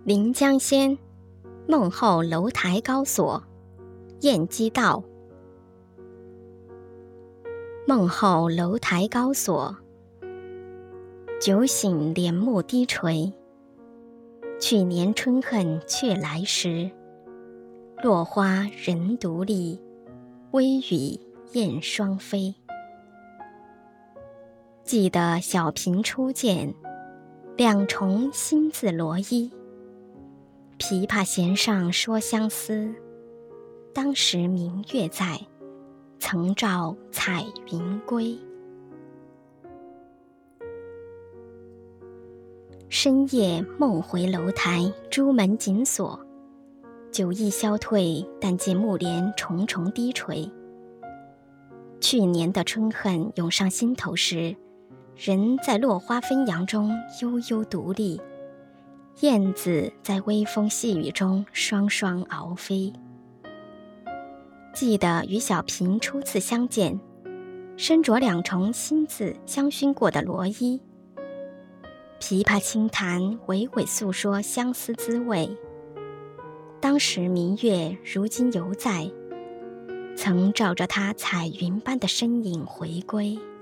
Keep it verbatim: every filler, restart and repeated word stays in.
临江仙，孟后楼台高锁，燕姬道。孟后楼台高锁，酒醒帘幕低垂。去年春恨却来时，落花人独立，微雨燕双飞。记得小平初见，两重新自罗衣。琵琶弦上说相思，当时明月在，曾照彩云归。深夜梦回楼台，朱门紧锁，酒意消退，但见幕帘重重低垂。去年的春恨涌上心头时，人在落花纷扬中悠悠独立，燕子在微风细雨中双双遨飞。记得与小平初次相见，身着两重新自香薰过的罗衣，琵琶轻弹，娓娓诉说相思滋味。当时明月如今犹在，曾照着他彩云般的身影回归。